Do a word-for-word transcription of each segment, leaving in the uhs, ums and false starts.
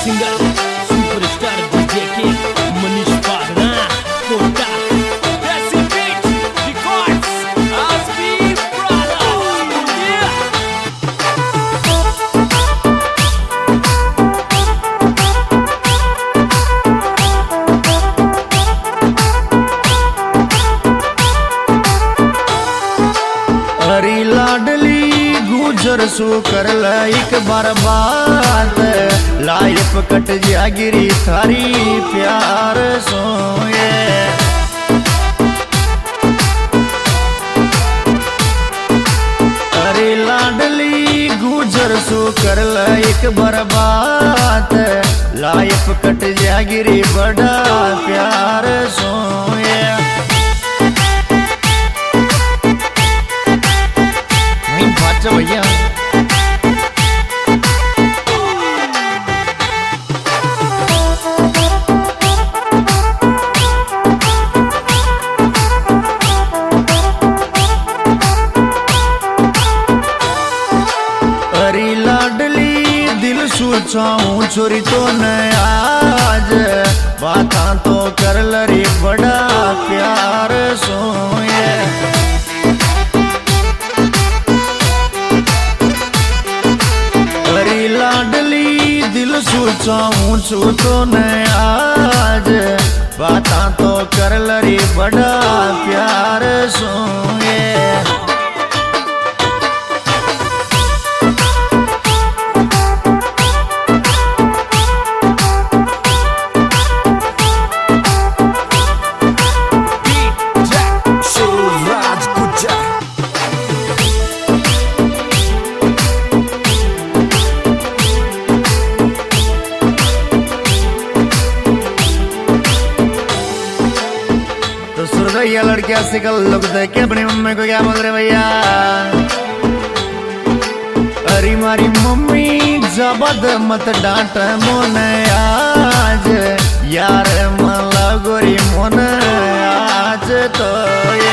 Singer superstar DJ king Manish Pagna Kota Jesse Beat Records Aspi Brothers yeah अरे लाडली गुजर सो कर एक बार बात लाइफ कट जागिरी थारी प्यार सोए अरे लाडली गुजर सो कर एक बार बात लाइफ कट जागिरी बड़ा प्यार सोए भैया अरे लाडली दिल सोचाऊं छोरी तो न आज बाता तो कर लरी बड़ा प्यार सोए लाडली दिल सोचाऊं छू तो न आज बाता तो कर लरी बड़ा प्यार सोए भैया लड़कियां से कल लोग देख के अपनी मम्मी को क्या बोल रहे भैया अरे मारी मम्मी जबद मत डांट मोन आज यार मला गोरी मोन आज तो ये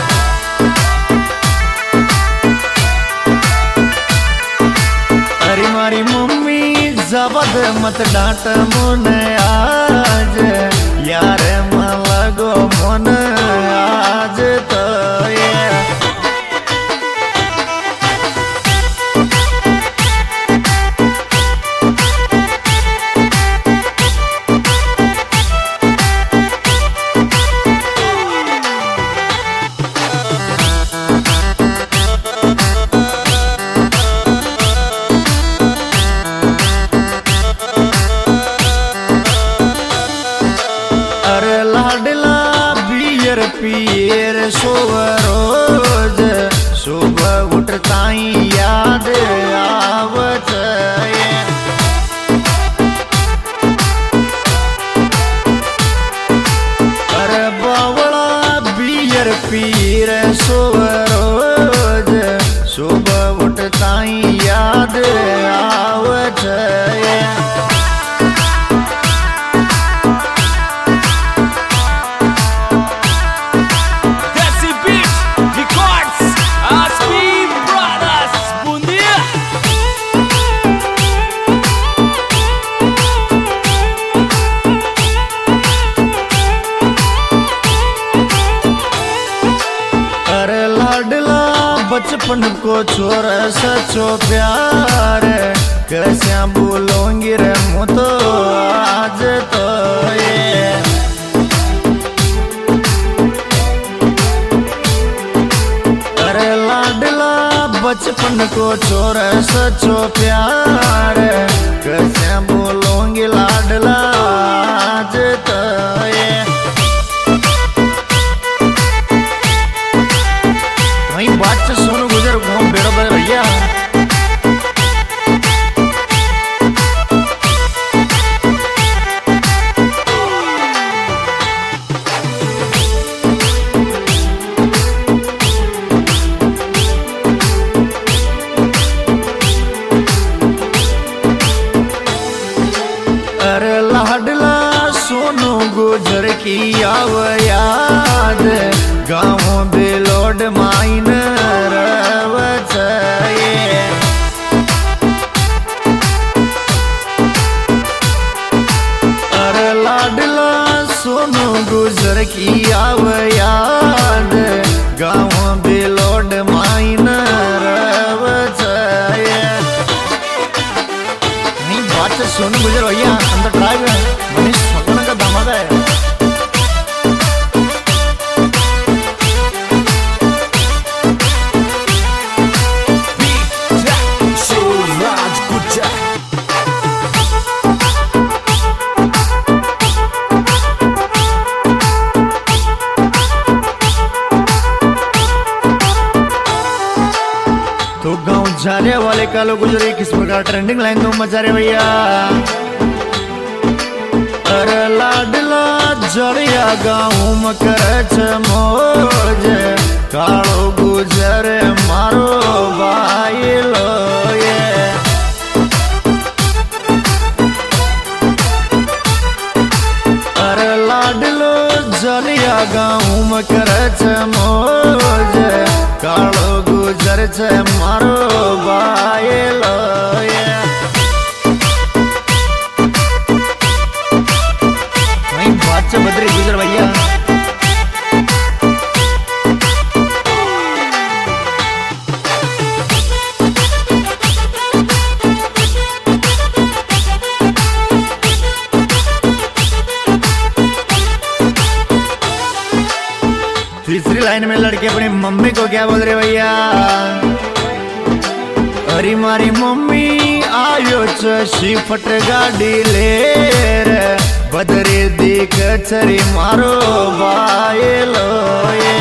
अरे मारी मम्मी जबद मत डांट मोन आज यार मला गो मोन आज तो ये अरे लाडला बियर पियर सोव रोज सुबह उठताई याद आवत अरे बावला बियर पियर सोव रोज सुबह उठताई याद आवत बचपन को छोर सचो प्यार कैसे बोलोंगी रे मु तो आज तो ये अरे लाडला बचपन को छोर सचो प्यार कैसे बोलोंगी लाडला आज तो ये बात से सोनू गुजर घूम बेड़ो भैया अरे लाडला सोनू गुजर की आव याद गाँव बेलोड माइन रवच सोनू गुजर की आव याद गाँव बिलोड माइन नहीं बात से सोनू गुजर भैया अंदर ट्राइब मनीष फगना का धमाका है। तो गाँव जाने वाले कालो गुजरे किस प्रकार ट्रेंडिंग लाइन तो मचा रहे भैया। अरे लाडला जड़िया गाँव में करे मौज कालो गुजर मारो भाई लो ये। अरे लाडलो जड़िया गाँव में करे मौज कालो गुजर छे मारो बायलो ये। वहीं बात से बदरी गुजर भैया। तीसरी लाइन में लड़के अपनी मम्मी को क्या बोल रहे भैया। अरे मारी मम्मी आयो ची फट गाड़ी ले रे बदरे देख छरी मारो बायलो ये।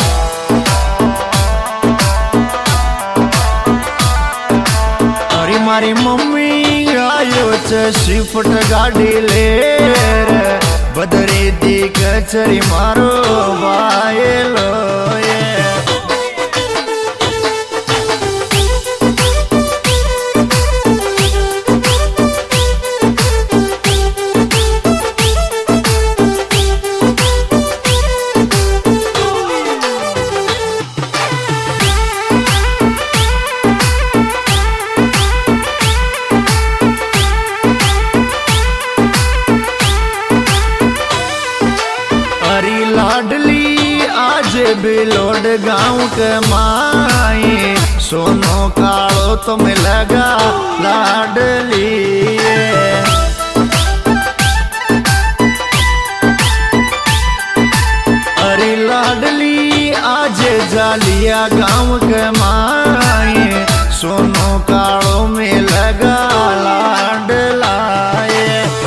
अरे मारी मम्मी आयो ची फट गाड़ी ले रे बदरे देख छरी मारो बायलो ये। लाडली आज बिलोड गाँव के माई सोनो कालो तो मिलेगा लाडली। अरे लाडली आज जालिया गाँव के माई सोनो कालो मिलेगा लाडला ये।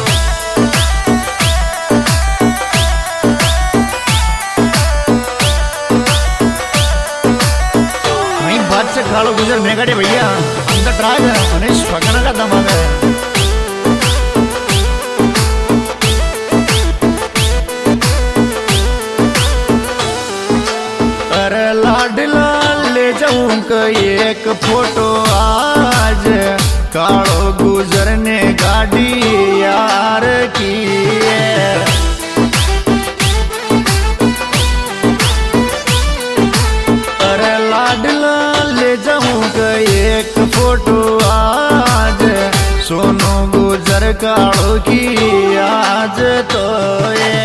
से कालो गुजर मेघाटे भैया अंदर ट्राइब है मनीष फगना का धमाका है। अरे लाडला ले जाऊं एक फोटो आज कालो गुजर ने गाड़ी यार की है। अरे लाडला ले जाऊं एक फोटो आज सोनो गुजर कालो की आज तो ये।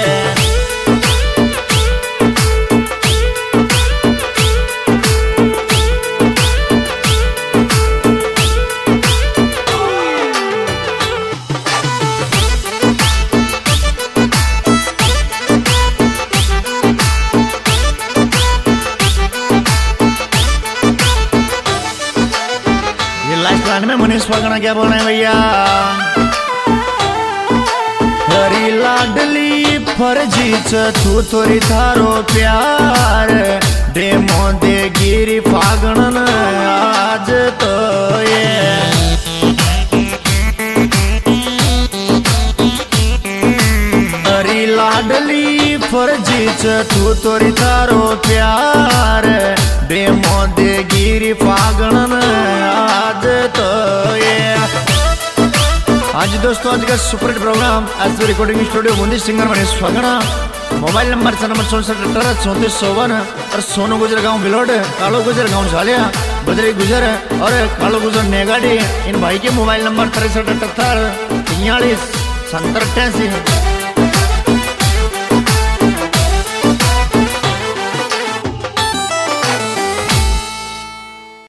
में मनीष फगना क्या बोल रहे हैं भैया। हरी लाडली फर्जी तू थोड़ी थारो प्यार डेमो दे गिरी फागणन आज तो ये। हरी लाडली फर्जी तू थोड़ी थारो प्यार डेमो दे गिरी फागणन आज तो ये। आज दोस्तों आज का सुपर हिट प्रोग्राम आज तो recording studio Bundi singer Manish Phagna. Mobile number number चौसठ अठारह चौंतीस चौवन और सोनू गुजर गाँव बिलोड कालो गुजर गाँव झालिया बदरी गुजर और कालो गुजर नेगाड़ी। इन भाई के मोबाइल नंबर तिरसठ अठहत्तर तियालीस सत्तर अट्ठासी।